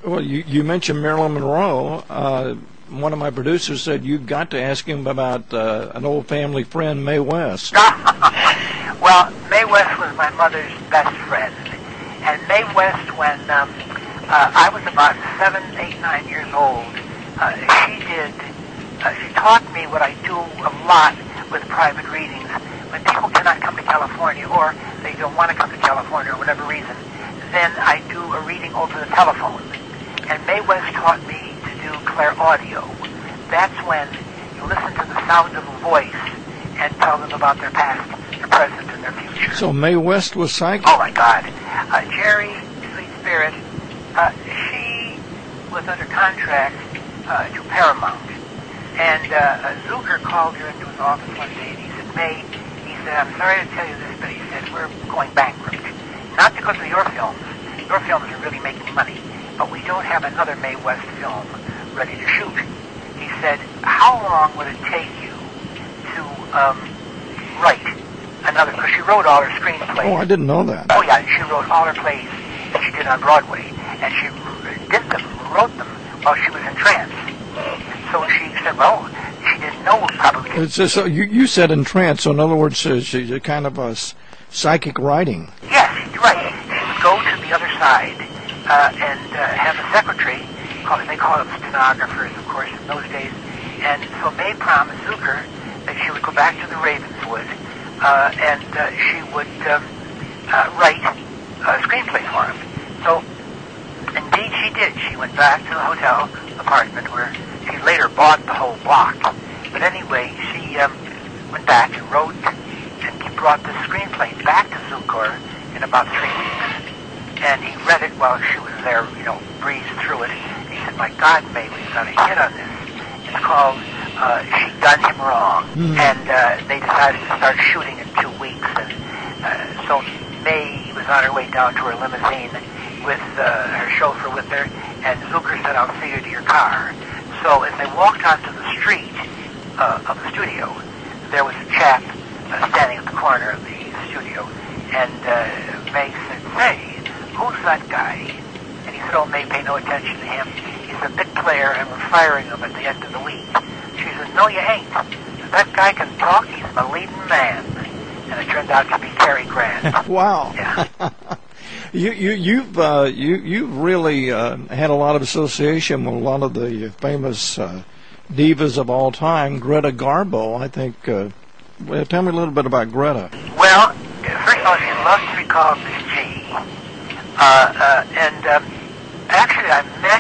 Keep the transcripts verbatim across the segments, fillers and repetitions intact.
Well, you, you mentioned Marilyn Monroe. Uh, one of my producers said you've got to ask him about uh, an old family friend, Mae West. Well, Mae West was my mother's best friend. And Mae West, when um, uh, I was about seven, eight, nine years old, uh, she did, uh, she taught me what I do a lot with private readings. When people cannot come to California, or they don't want to come to California for whatever reason, then I do a reading over the telephone. And Mae West taught me to do clairaudio. That's when you listen to the sound of a voice and tell them about their past, their present, and their future. So Mae West was psychic? Oh, my God. Uh, Jerry, sweet spirit, uh, she was under contract uh, to Paramount. And uh, Zucker called her into his office one day, and he said, Mae, he said, I'm sorry to tell you this, but he said, we're going bankrupt. Not because of your films. Your films are really making money. But we don't have another Mae West film ready to shoot. He said, how long would it take you to um, write another? Because she wrote all her screenplays. Oh, I didn't know that. Oh, yeah, she wrote all her plays that she did on Broadway. And she did them, wrote them, while she was in trance. So she said, well, she didn't know probably. It's just, so you, you said in trance, so in other words, uh, she's a kind of a s- psychic writing. Yes, right. She would go to the other side uh, and uh, have a secretary, call, they call them stenographers, of course, in those days. And so Mae promised Zucker that she would go back to the Ravenswood uh, and uh, she would um, uh, write a screenplay for him. So, indeed she did. She went back to the hotel apartment where she later bought the whole block. But anyway, she um, went back and wrote, and he brought the screenplay back to Zucker in about three weeks. And he read it while she was there, you know, breezed through it. And he said, my God, Mae, we've got a hit on this. It's called uh, She Done Him Wrong. Mm. And uh, they decided to start shooting in two weeks. And uh, so Mae was on her way down to her limousine with uh, her chauffeur with her, and Zucker said, I'll see you to your car. So as they walked onto the street uh, of the studio, there was a chap uh, standing at the corner of the studio, and uh, Mae said, say, who's that guy? And he said, oh, Mae, pay no attention to him. He's a bit player, and we're firing him at the end of the week. She said, no, you ain't. If that guy can talk, he's my leading man. And it turned out to be Cary Grant. Wow. Yeah. You, you, you've uh, you, you've really uh, had a lot of association with a lot of the famous uh, divas of all time. Greta Garbo, I think. Uh, well, tell me a little bit about Greta. Well, first of all, she loves to be called Miss G. Uh, uh, and um, actually, I met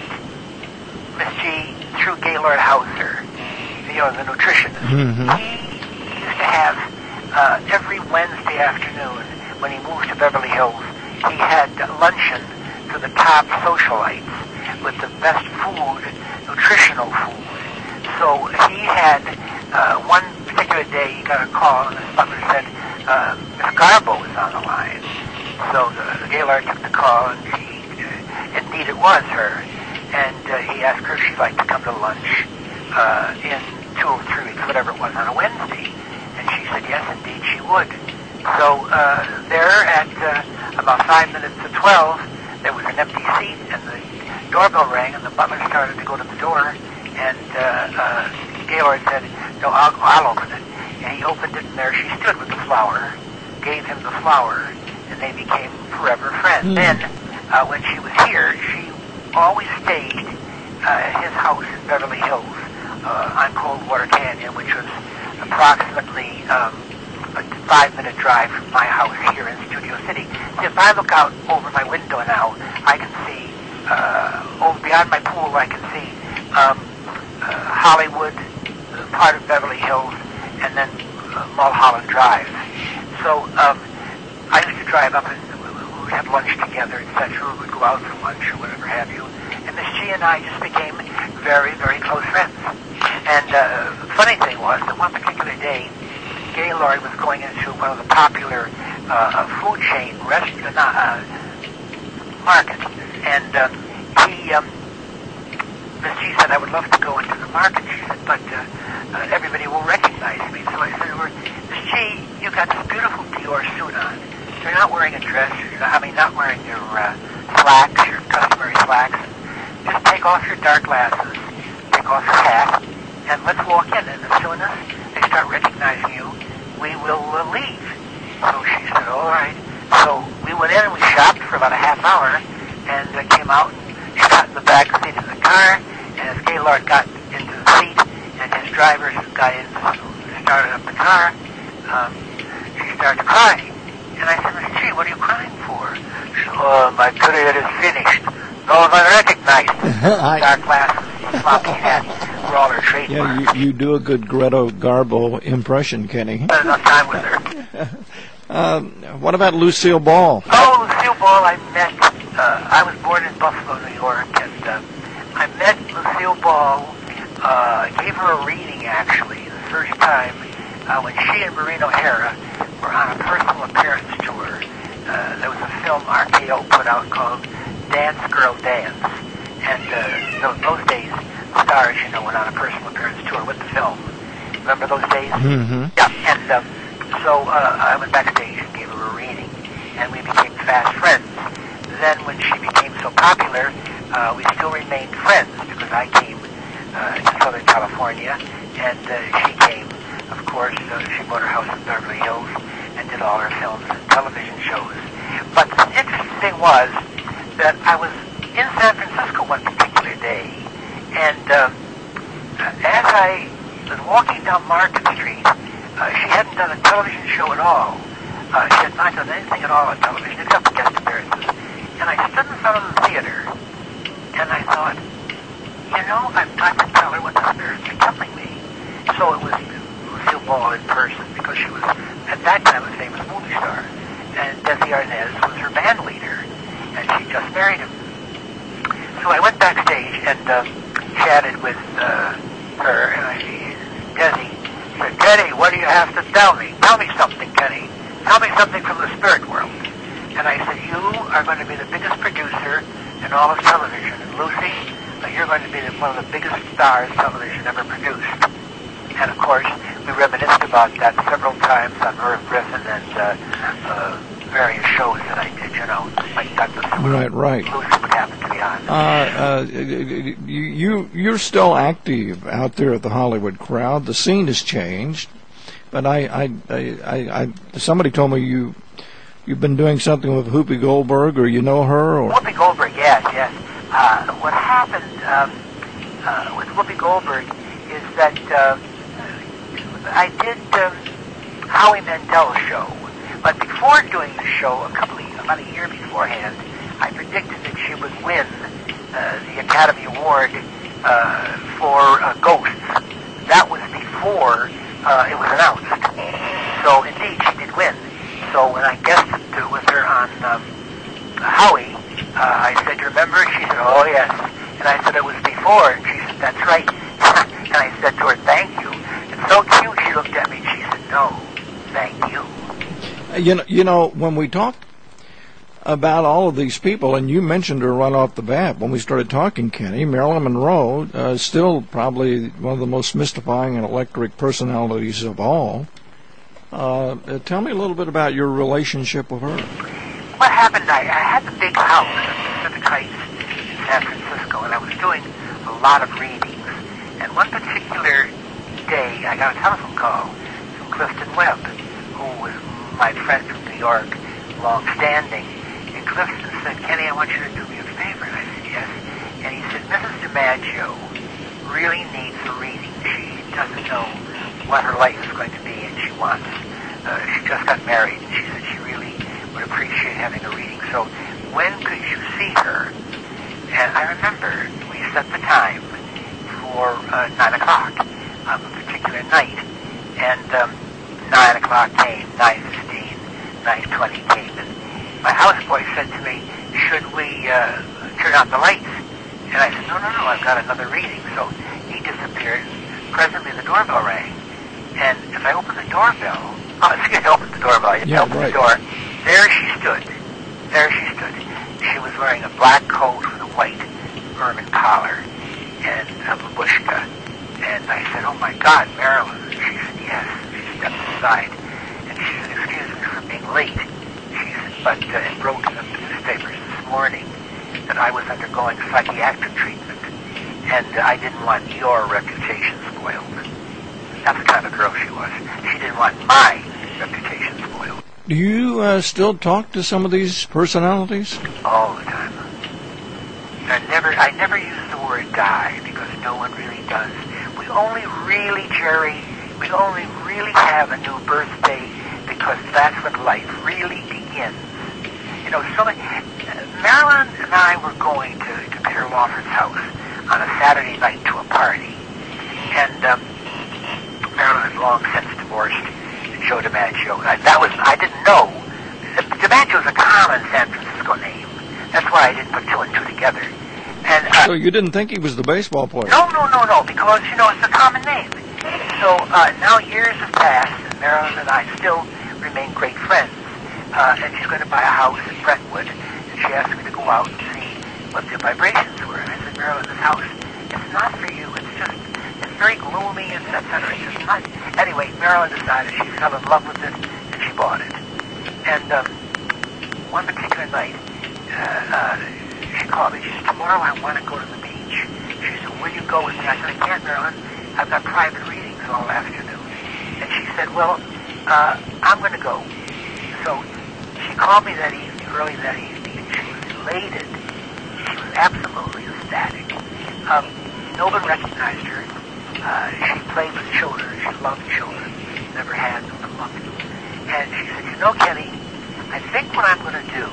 Miss G through Gaylord Hauser, you know, the nutritionist. Mm-hmm. He used to have uh, every Wednesday afternoon when he moved to Beverly Hills. He had luncheon for the top socialites with the best food, nutritional food. So he had, uh, one particular day, he got a call, and his butler said, uh, Miss Garbo is on the line. So the, the Gaylord took the call, and she, uh, indeed it was her. And uh, he asked her if she'd like to come to lunch uh, in two or three weeks, whatever it was, on a Wednesday. And she said, yes, indeed, she would. So uh, there at uh, about five minutes to twelve, there was an empty seat, and the doorbell rang, and the butler started to go to the door, and uh, uh, Gaylord said, no, I'll, I'll open it. And he opened it, and there she stood with the flower, gave him the flower, and they became forever friends. Mm. Then, uh, when she was here, she always stayed uh, at his house in Beverly Hills uh, on Coldwater Canyon, which was approximately um, a five-minute drive from my house here in Studio City. See, if I look out over my window now, I can see, uh, over beyond my pool, I can see um, uh, Hollywood, uh, part of Beverly Hills, and then uh, Mulholland Drive. So um, I used to drive up and we would have lunch together, et cetera. We would go out for lunch or whatever have you. And Miss G and I just became very, very close friends. And uh, the funny thing was that one particular day, Gaylord was going into one of the popular uh, food chain restaurant uh, market, and um, he, um, Miss G said, I would love to go into the market. She said, but uh, uh, everybody will recognize me. So I said to her, Miss G, you got this beautiful Dior suit on. You're not wearing a dress. You're not, I mean, not wearing your uh, slacks, your customary slacks. And take off your dark glasses, take off your hat, and let's walk in. And as soon as they start recognizing you, we will uh, leave. So she said, all right. So we went in and we shopped for about a half hour, and uh, came out, and she got in the back seat of the car, and as Gaylord got into the seat, and his driver got in, started up the car, um, she started to cry. And I said, gee, what are you crying for? She said, oh, my career is finished. No one recognized I- dark glasses, floppy hat, were all her trademarks. Yeah, you, you do a good Greta Garbo impression, Kenny. Spent enough time with her. Um, what about Lucille Ball? Oh, Lucille Ball, I met, uh, I was born in Buffalo, New York, and uh, I met Lucille Ball, uh, gave her a reading, actually, the first time uh, when she and Maureen O'Hara were on a personal appearance tour. Uh, there was a film R K O put out called Dance Girl Dance, and uh, those, those days, stars, you know, went on a personal appearance tour with the film. Remember those days? Mm-hmm. Yeah, and um, so uh, I went backstage and gave her a reading, and we became fast friends. Then when she became so popular, uh, we still remained friends because I came uh, to Southern California, and uh, she came, of course, uh, she bought her house in Beverly Hills and did all her films and television shows. But the interesting thing was that I was in San Francisco one particular day, and um, as I was walking down Market Street, uh, she hadn't done a television show at all. Uh, she had not done anything at all on television except for guest appearances. And I stood in front of the theater, and I thought, you know, I've got to tell her what the spirits are telling me. So it was Lucille Ball in person, because she was, at that time, a famous movie star. And Desi Arnaz was her band leader, and she just married him. So I went backstage and uh, chatted with uh, her, and I Desi said, Kenny, what do you have to tell me? Tell me something, Kenny. Tell me something from the spirit world. And I said, you are going to be the biggest producer in all of television. And Lucy, uh, you're going to be the, one of the biggest stars television ever produced. And of course, we reminisced about that several times on Merv Griffin and uh, uh, various shows that I did, you know, like Douglas. Right, right. Lucy would happen to be on. Uh, uh, you, you, you're still active out there at the Hollywood crowd. The scene has changed, but I, I, I, I, I somebody told me you, you've been doing something with Whoopi Goldberg, or you know her, or Whoopi Goldberg, yes, yes. Uh, what happened um, uh, with Whoopi Goldberg is that uh, I did um, Howie Mandel's show, but before doing the show, a couple of, about a year beforehand, I predicted that she would win uh, the Academy Award uh, for uh, Ghosts. That was before uh, it was announced. So indeed, she did win. So when I guested to, with her on um, Howie, uh, I said, remember? She said, oh yes. And I said, it was before. And she said, that's right. And I said to her, thank you. It's so cute. She looked at me and she said, no, thank you. you know, you know, when we talk about all of these people, and you mentioned her right off the bat when we started talking, Kenny, Marilyn Monroe uh, is still probably one of the most mystifying and electric personalities of all. Uh, uh, tell me a little bit about your relationship with her. What happened, I, I had the big house in Pacific Heights in San Francisco, and I was doing a lot of readings. And one particular day, I got a telephone call from Clifton Webb, who was my friend from New York, long-standing. And Clifton said, Kenny, I want you to do me a favor. And I said, yes. And he said, Missus DiMaggio really needs a reading. She doesn't know what her life is going to be, and she wants, uh, she just got married, and she said she really would appreciate having a reading. So when could you see her? And I remember we set the time for uh, nine o'clock on a particular night. And um, nine o'clock came, nine fifteen, nine twenty came, and my houseboy said to me, should we uh, turn out the lights? And I said, no, no, no, I've got another reading. So he disappeared. Presently the doorbell rang. And if I opened the doorbell, oh, excuse me, I opened the doorbell, you yeah, opened right. the door, there she stood. There she stood. She was wearing a black coat with a white ermine collar and a babushka. And I said, oh my God, Marilyn. She said, yes. She stepped aside. And she said, excuse me for being late. She said, but uh, it broke in the newspapers this morning that I was undergoing psychiatric treatment. and I didn't want your reputation spoiled. That's the kind of girl she was. She didn't want my reputation spoiled. Do you uh, still talk to some of these personalities? All the time. I never, I never use the word die because no one really does. We only really, Jerry, we only really have a new birthday because that's when life really begins. You know, so many, Marilyn and I were going to, to Peter Lawford's house on a Saturday night to a party. And um, Marilyn had long since divorced Joe DiMaggio. I, that was, I didn't know. DiMaggio's a common San Francisco name. That's why I didn't put two and two together. And, uh, so you didn't think he was the baseball player? No, no, no, no, because, you know, it's a common name. So uh, now years have passed, and Marilyn and I still remain great friends. Uh, and she's going to buy a house in Brentwood, and she asked me to go out and see what the vibrations were. And I said, Marilyn, this house, it's not for you. It's just, it's very gloomy, et cetera. It's just not. Anyway, Marilyn decided she fell in love with it, and she bought it. And um, one particular night, uh, uh, she called me. She said, tomorrow I want to go to the beach. She said, will you go with me? I said, I can't, Marilyn. I've got private readings all afternoon. And she said, well, uh, I'm going to go. So she called me that evening, early that evening, and she was elated. She was absolutely ecstatic. Um, no one recognized her. Uh, she played with children. She loved children. Never had them, but loved them. And she said, you know, Kenny, I think what I'm going to do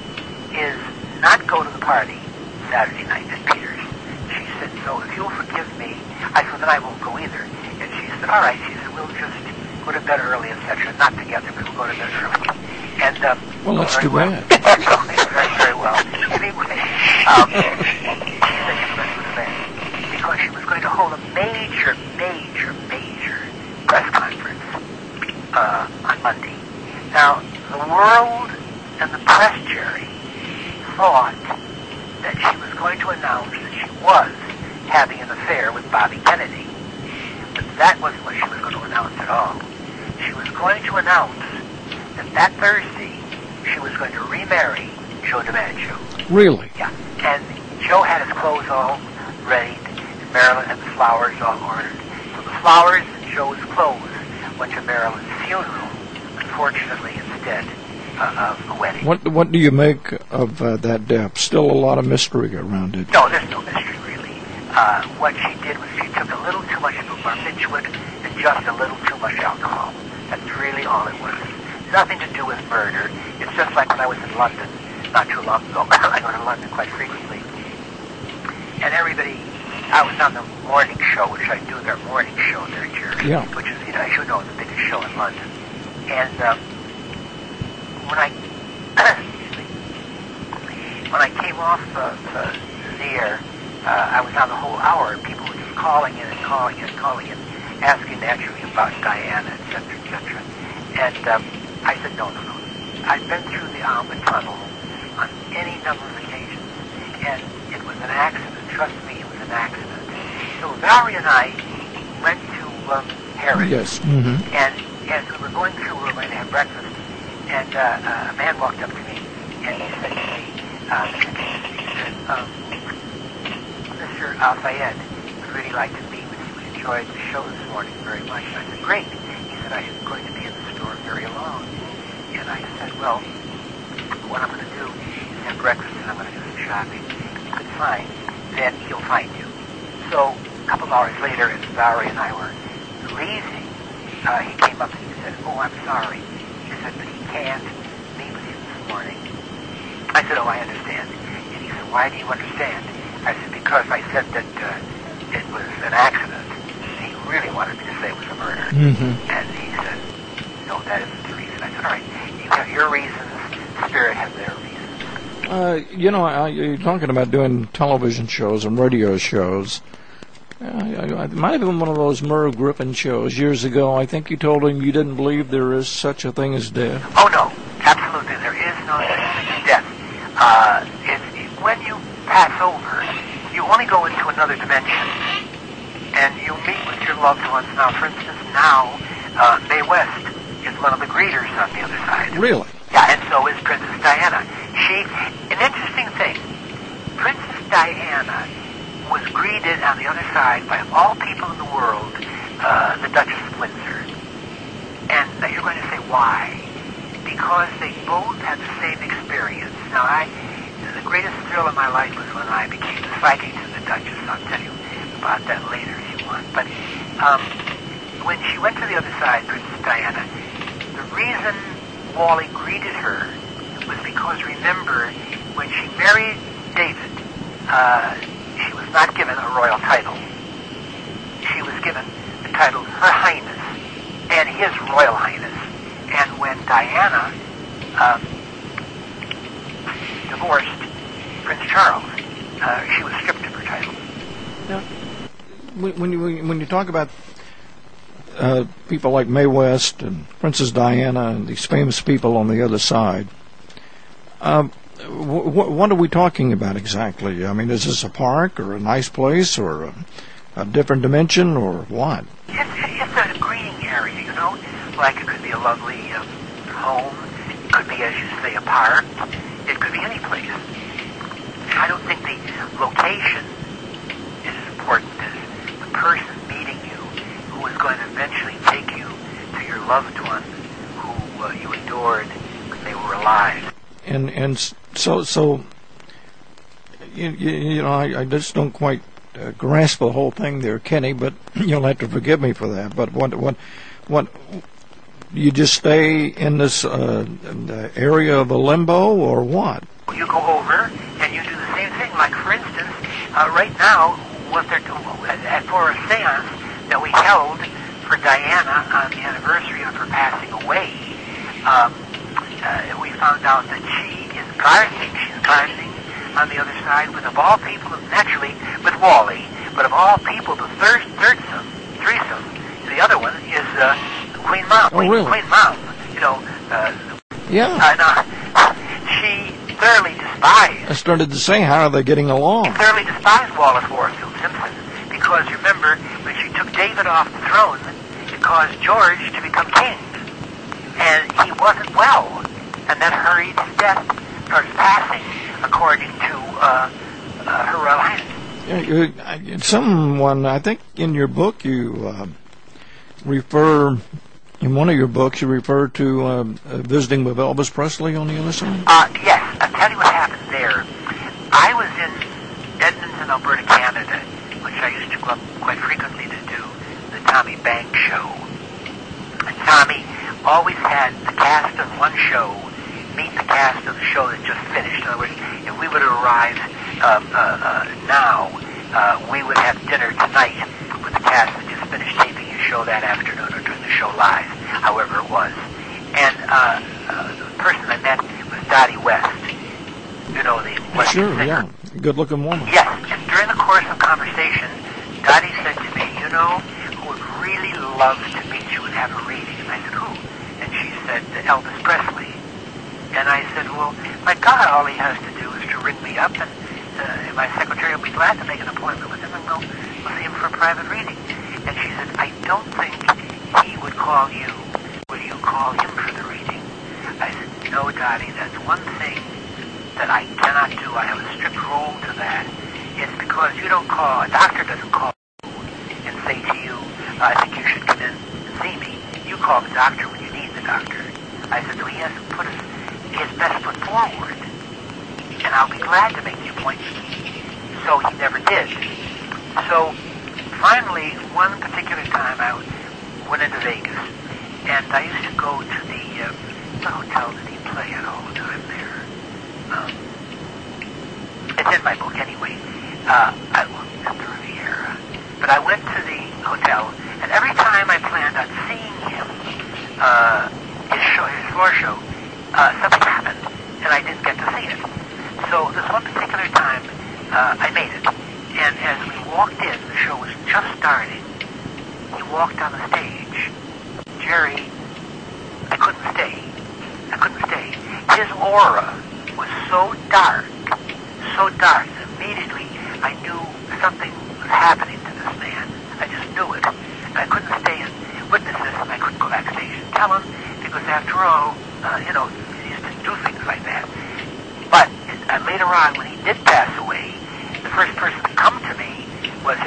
is not go to the party Saturday night at Peter's. She said, so if you'll forgive me, I said, then I won't go either. And she said, all right. She said, we'll just go to bed early, et cetera. Not together, but we'll go to bed early. And, um, well, that's too well. bad. very, very well. Anyway, um, she said she was going to go to bed because she was going to hold a major, major, major press conference uh, on Monday. Now, the world and the press, Jerry, thought that she was going to announce that she was having an affair with Bobby Kennedy. But that wasn't what she was going to announce at all. She was going to announce that that Thursday she was going to remarry Joe DiMaggio. Really? Yeah. And Joe had his clothes all ready, and Marilyn had the flowers all ordered. So the flowers and Joe's clothes went to Marilyn's funeral, unfortunately, instead uh, of a wedding. What What do you make of uh, that death? Still a lot of mystery around it. No, there's no mystery, really. Uh, what she did was she took a little too much of a barbiturate and just a little too much alcohol. That's really all it was. Nothing to do with murder. It's just like when I was in London not too long ago. I go to London quite frequently. And everybody, I was on the morning show, which I do their morning show there, Jerry. Yeah. Which is, you know, as you know, the biggest show in London. And um, when I, excuse me, when I came off uh, uh, the air, uh, I was on the whole hour, and people were just calling in and calling in and calling in, asking naturally about Diana, et cetera, et cetera. And um, I said, no, no, no. I've been through the Alma Tunnel on any number of occasions, and it was an accident. Trust me, it was an accident. So Valerie and I went to um, Harrods, yes. Mm-hmm. and as we were going through, we were going to have breakfast, and uh, uh, a man walked up to me, and he said to me, uh, he said, um, Mister Al-Fayed would really like to meet with you. We enjoyed the show this morning very much. And I said, great. He said, I am going to be in the store very long. And I said, well, what I'm going to do is have breakfast and I'm going to do some shopping. If you could find, then he'll find you. So a couple of hours later, as Valerie and I were leaving, uh, he came up and he said, oh, I'm sorry. He said, but he can't meet with you this morning. I said, oh, I understand. And he said, why do you understand? I said, because I said that uh, it was an accident. He really wanted me to say it was a murder. Mm-hmm. And he said, no, that isn't the reason. I said, all right, you have your reasons, Spirit has their reasons. Uh, you know, uh, you're talking about doing television shows and radio shows. Uh, I, I, it might have been one of those Merv Griffin shows years ago. I think you told him you didn't believe there is such a thing as death. Oh, no, absolutely. There is no such thing as death. Uh, it's, it, when you pass over, you only go into another dimension, and you meet with your loved ones. Now, for instance, now, uh, Mae West is one of the greeters on the other side. Really? Yeah, and so is Princess Diana. She, an interesting thing, Princess Diana was greeted on the other side, by all people in the world, uh, the Duchess of Windsor. And uh, you're going to say, why? Because they both had the same experience. Now, I, the greatest thrill of my life was when I became the psychic to the Duchess. I'll tell you about that later if you want. But um, when she went to the other side, Princess Diana, the reason Wally greeted her was because, remember, when she married David, uh, she was not given a royal title. She was given the title Her Highness and His Royal Highness. And when Diana um, divorced Prince Charles, uh, she was stripped of her title. Now, when, when you when you talk about uh, people like Mae West and Princess Diana and these famous people on the other side, um, w- w- what are we talking about exactly? I mean, is this a park or a nice place or a, a different dimension or what? It's, it's a greeting area, you know. Like it could be a lovely um, home. It could be, as you say, a park. It could be any place. I don't think the location is as important as the person meeting you, who is going to eventually take you to your loved one, who uh, you adored when they were alive. And and so so you, you, you know I, I just don't quite uh, grasp the whole thing there, Kenny. But you'll have to forgive me for that. But what what what you just stay in this uh, in the area of a limbo or what? You go over and you do the same thing. Like for instance, uh, right now, what they're doing for a séance that we held for Diana on the anniversary of her passing away. Um, Uh, we found out that she is gardening. She's gardening on the other side with, of all people, naturally with Wally, but of all people, the third thirdsome, threesome, the other one is uh, Queen Mom. Oh, really? Queen Mom. You know. Uh, yeah. Uh, no, she thoroughly despised. I started to say, how are they getting along? She thoroughly despised Wallace Warfield Simpson because, remember, when she took David off the throne, it caused George to become king, and he wasn't well. And that hurried his death, or his passing, according to uh, uh, Her Royal Highness. Yeah, you, someone, I think in your book you uh, refer, in one of your books you refer to uh, uh, visiting with Elvis Presley on the other side? Uh, yes, I'll tell you what happened there. I was in Edmonton, Alberta, Canada, which I used to go up quite frequently to do the Tommy Banks show. And Tommy always had the cast of one show meet the cast of the show that just finished. In other words, if we would arrive um, uh, uh, now, uh, we would have dinner tonight with the cast that just finished taping his show that afternoon or doing the show live, however it was. And uh, uh, the person I met was Dottie West. You know, the Western Sure, singer. yeah. Good-looking woman. Yes, and during the course of conversation, Dottie said to me, you know, who would really love to meet you and have a reading? And I said, who? And she said, Elvis Presley. And I said, well, my God, all he has to do is to ring me up, and uh, my secretary will be glad to make an appointment with him, and we'll, we'll see him for a private reading. And she said, I don't think he would call you. Will you call him for the reading? I said, no, Dottie, that's one thing that I cannot do. I have a strict rule to that. It's because you don't call, a doctor doesn't call you and say to you, I think you should come in and see me. You call the doctor when you need the doctor. I said, so he has to put his his best foot forward, and I'll be glad to make the appointment. So he never did. So finally, one particular time I went into Vegas, and I used to go to the, uh, the hotel that he played at all the time there. Um, it's in my book anyway. Uh, I at the Riviera. But I went to the hotel, and every time I planned on seeing him, uh, his show, his floor show, Uh, something happened, and I didn't get to see it. So this one particular time, uh, I made it. And as we walked in, the show was just starting. He walked on the stage. Jerry, I couldn't stay. I couldn't stay. His aura was so dark, so dark, that immediately I knew something was happening to this man. I just knew it. And I couldn't stay and witness this, and I couldn't go backstage and tell him, because after all, Uh, you know, he used to do things like that. But uh, later on, when he did pass away, the first person to come to me was his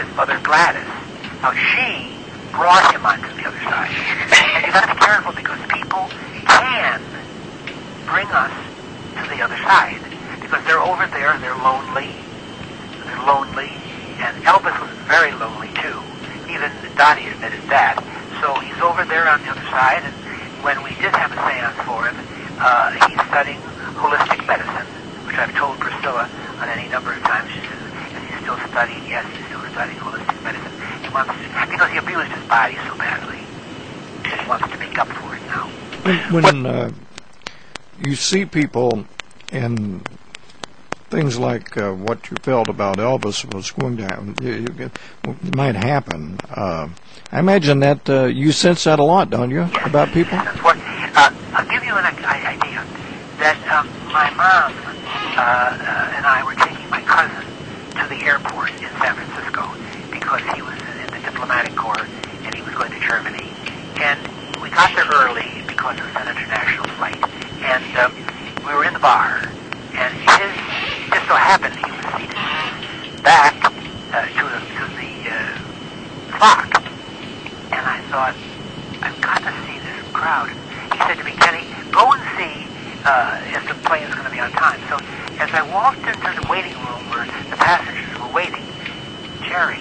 Gladys. Now she brought him onto the other side. And you got to be careful because people can bring us to the other side because they're over there, they're lonely, they're lonely, and Elvis was very lonely too. Even Dottie admitted that. So he's over there on the other side, and when we did have a seance for him, uh, he's studying holistic medicine, which I've told Priscilla on any number of times. She says, is he still studying? Yes, he's still studying holistic medicine. He wants to, because he abused his body so badly. He wants to make up for it now. When, when uh, you see people and things like uh, what you felt about Elvis was going to happen, it, it might happen. Uh, I imagine that uh, you sense that a lot, don't you, yes. about people? That's what, uh, I'll give you an idea that um, my mom uh, uh, and I were taking my cousin to the airport in San Francisco because he was in the diplomatic corps and he was going to Germany. And we got there early because it was an international flight. And um, we were in the bar. And his, just so happened he was seated back uh, to the, to the uh, clock. And I thought, I've got to see this crowd. He said to me, Kenny, go and see uh, if the plane is going to be on time. So as I walked into the waiting room where the passengers were waiting, Jerry,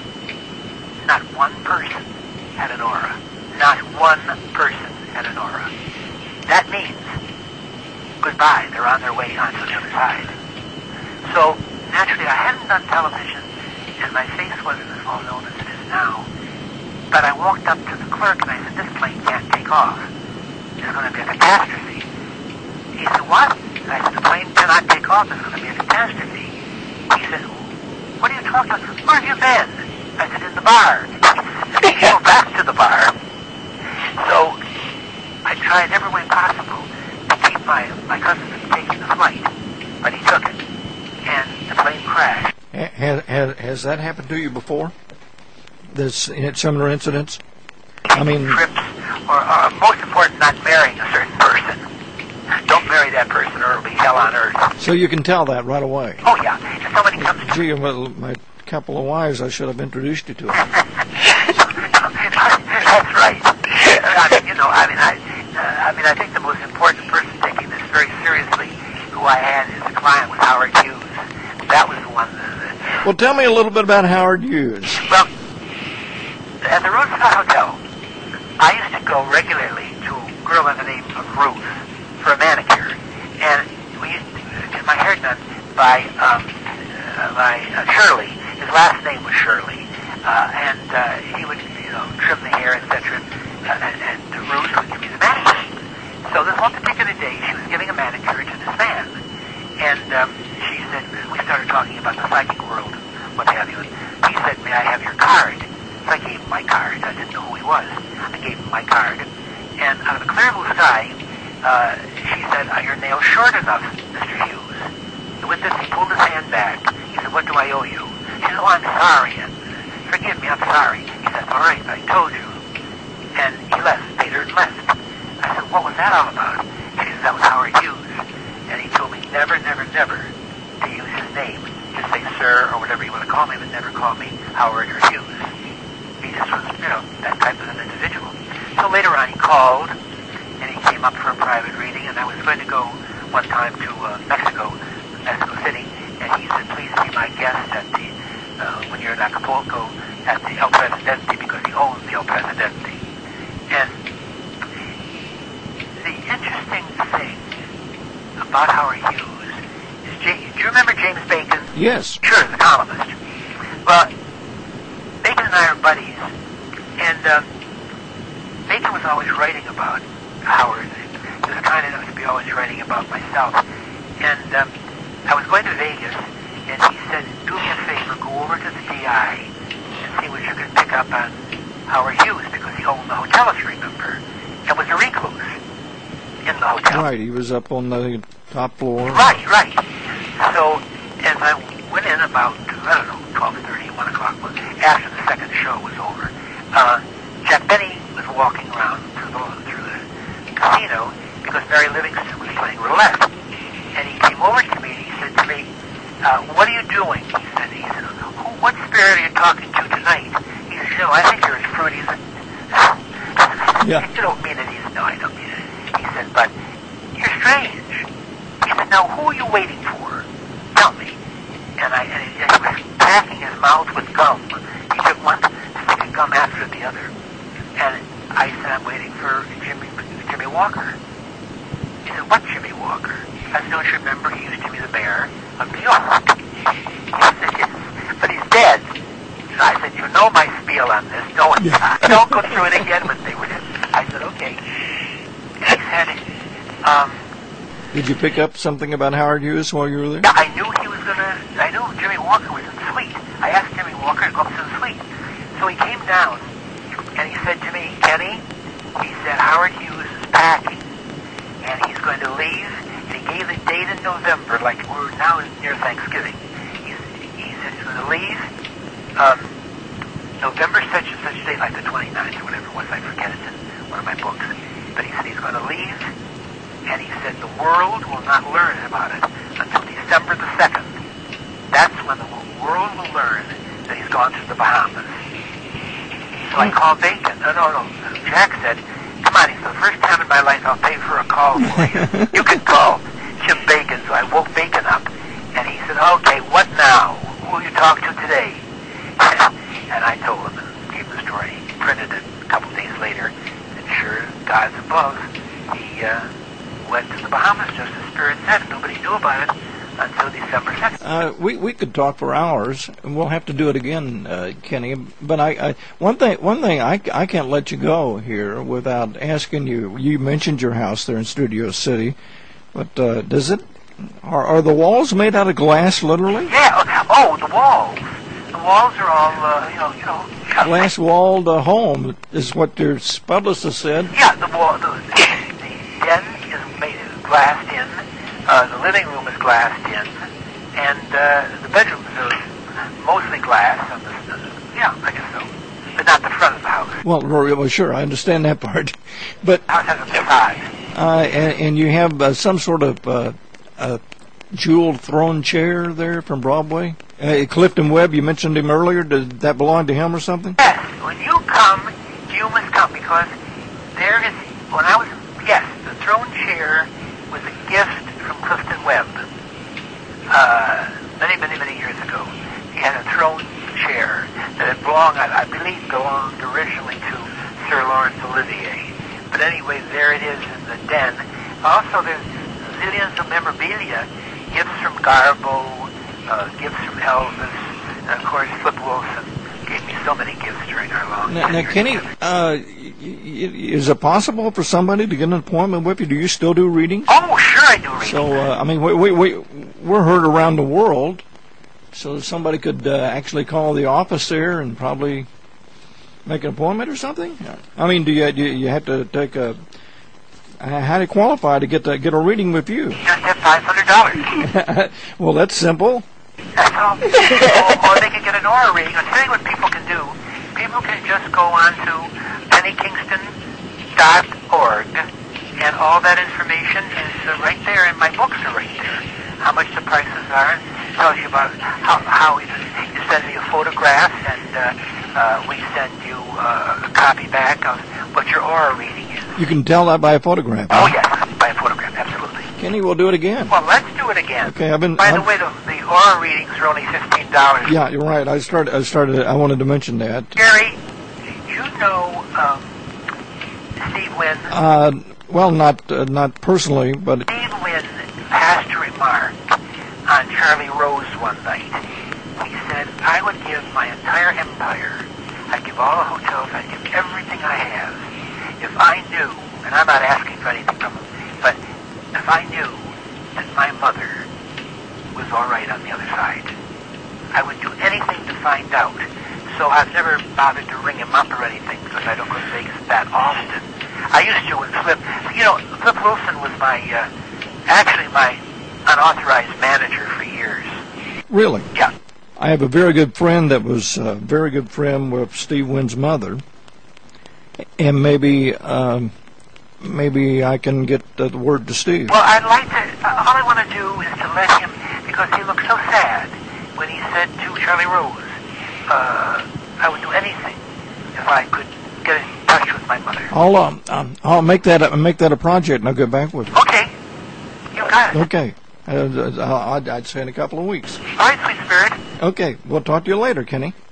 not one person had an aura. Not one person had an aura. That means goodbye. They're on their way onto the other side. So naturally, I hadn't done television, and my face wasn't as well known as it is now. But I walked up to the clerk and I said, "This plane can't take off. There's going to be a catastrophe." He said, "What?" I said, "The plane cannot take off. There's going to be a catastrophe." He said, "What are you talking about? Where have you been?" I said, "In the bar." He go back to the bar. So I tried every way possible to keep my, my cousin from taking the flight, but he took it, and the plane crashed. Has, has, has that happened to you before? This similar incidents? I mean, trips, or, or most important, not marrying a certain person. Don't marry that person, or it'll be hell on earth. So you can tell that right away. Oh yeah, if somebody comes to Gee, well, my couple of wives, I should have introduced you to them. That's right. I mean, you know, I mean, I, uh, I mean, I think the most important person taking this very seriously, who I had as a client, was Howard Hughes. That was the one. That, well, tell me a little bit about Howard Hughes. Well, at the Roosevelt Hotel, I used to go regularly to a girl by the name of Ruth for a manicure, and we used to get my hair done by um, uh, by uh, Shirley. His last name was Shirley, uh, and uh, he would, you know, trim the hair, et cetera. Uh, and, and Ruth would give me the manicure. So this one particular day, she was giving a manicure to this man, and um, she said, we started talking about the psychic world, what have you. And he said, "May I have your card?" So I gave him my card. I didn't know who he was. I gave him my card, and out of the clear blue sky, uh, she said, "Are your nails short enough, Mister Hughes?" And with this, he pulled his hand back. He said, "What do I owe you?" She said, "Oh, I'm sorry. And, forgive me, I'm sorry." He said, "All right, I told you." And he left, paid her and left. I said, "What was that all about?" She said, "That was Howard Hughes. And he told me never, never, never to use his name. Just say sir or whatever you want to call me, but never call me Howard or Hughes." He just was, you know, that type of an individual. So later on he called, and he came up for a private reading, and I was going to go one time to uh, Mexico, Mexico City, and he said, "Please be my guest at the, uh, when you're in Acapulco, at the El Presidente," because he owns the El Presidente. And the interesting thing about Howard Hughes is, J- do you remember James Bacon? Yes. Sure, the columnist. Well, Bacon and I are buddies, and um, Bacon was always writing about Howard. He was kind enough to be always writing about myself. And um, I was going to Vegas, and he said, "Do me a favor, go over to the D I and see what you can pick up on Howard Hughes," because he owned the hotel, if you remember, and was a recluse in the hotel. Right, he was up on the top floor. Right, right. So as I went in about, I don't know, twelve thirty, one o'clock, after the second show was over, uh, Jack Benny was walking around through the, through the casino because Mary Livingston was playing roulette. And he came over to me and he said to me, uh, "What do you do doing? He said, he said, Who, what spirit are you talking to tonight? He said, you know, I think you're as fruity as... Yeah. You don't mean it. He said, no, I don't mean it. He said, but you're strange. He said, now, who are you waiting for? Tell me. And I, and he, he was packing his mouth with gum. He took one stick of gum after the other. And I said, I'm waiting for Jimmy, Jimmy Walker. He said, what Jimmy Walker? I said, don't you remember he used to be the mayor of New York? He said, yes, but he's dead. So I said, you know my spiel on this. Don't, Yeah. don't go through it again with me. I said, okay. He said, um... Did you pick up something about Howard Hughes while you were there? Yeah, I knew he was going to... I knew Jimmy Walker was in the suite. I asked Jimmy Walker to go up to the suite. So he came down, and he said to me, Kenny, he said, Howard Hughes is packing, and he's going to leave. And he gave the date in November, like we're now near Thanksgiving. He's, he said he's going to leave um, November such and such date, like the twenty-ninth or whatever it was. I forget it in one of my books. But he said he's going to leave, and he said the world will not learn about it until December the second. That's when the world will learn that he's gone to the Bahamas. So I called Bacon. No, no, no. Jack said, come on, it's the first time in my life I'll pay for a call for you. You can call Jim Bacon. So I woke Bacon up, and he said, okay, what now? Who will you talk to today? And I told him and gave him the story. He printed it a couple days later, and sure, God's above, he uh, went to the Bahamas just as Spirit said. Nobody knew about it until December second. Uh, we we could talk for hours, and we'll have to do it again, uh, Kenny. But I, I one thing one thing I, I can't let you go here without asking you. You mentioned your house there in Studio City, but uh, does it are are the walls made out of glass, literally? Yeah. Oh, the walls. The walls are all uh, you know you know. Glass walled uh, home is what your publicist said. Yeah, the wall. The, the den is made glassed in. Uh, the living room is glassed in, and uh, the bedrooms are mostly glass. And the, uh, yeah, I guess so, but not the front of the house. Well, well, sure, I understand that part, but The house has a facade. uh, and, and you have uh, some sort of uh, uh, jeweled throne chair there from Broadway. Uh, Clifton Webb, you mentioned him earlier. Did that belong to him or something? Yes, when you come, you must come because there is. When I was yes, the throne chair was a gift from Clifton Webb. Uh, many, many, many years ago, he had a throne chair that had belonged, I, I believe, belonged originally to Sir Laurence Olivier. But anyway, there it is in the den. Also, there's zillions of memorabilia, gifts from Garbo, uh, gifts from Elvis, and of course, Flip Wilson gave me so many gifts during our long Now, now tenure Kenny, together. uh, y- y- is it possible for somebody to get an appointment with you? Do you still do readings? Oh, sure I do read. So, uh, I mean, we, we, we, we're heard around the world, so somebody could uh, actually call the office there and probably make an appointment or something? I mean, do you, do you have to take a... uh, How do you qualify to get to, get a reading with you? Just have five hundred dollars. Well, that's simple. That's all. or, or they can get an aura reading. I'll tell you what people can do. People can just go on to penny kingston dot org, and all that information is uh, right there, and my books are right there. How much the prices are. It tells you about how, how you, you send me a photograph, and uh, uh, we send you uh, a copy back of what your aura reading is. You can tell that by a photograph. Oh, yes, by a photograph, absolutely. Kenny, we'll do it again. Well, let's do it again. Okay, I've been... By the I'm- way, the, the aura readings are only fifteen dollars. Yeah, you're right. I started. I started. I wanted to mention that. Gary, do you know um, Steve Wynn? Uh, well, not uh, not personally, but Steve Wynn passed a remark on Charlie Rose one night. He said, I would give my entire empire, I'd give all the hotels, I'd give everything I have, if I knew, and I'm not asking for anything from him, but if I knew that my mother was all right on the other side, I would do anything to find out. So I've never bothered to ring him up or anything because I don't go to Vegas that often. I used to with Flip. You know, Flip Wilson was my, uh, actually my unauthorized manager for years. really, Yeah. I have a very good friend that was a very good friend with Steve Wynn's mother, and maybe um, maybe I can get the word to Steve. Well, I'd like to, uh, all I want to do is to let him, because he looked so sad when he Charlie Rose. Uh, I would do anything if I could get in touch with my mother. I'll um, um I'll make that a, make that a project, and I'll get back with you. Okay. You got it. Okay. Uh, I'd, I'd say in a couple of weeks. All right, sweet spirit. Okay. We'll talk to you later, Kenny.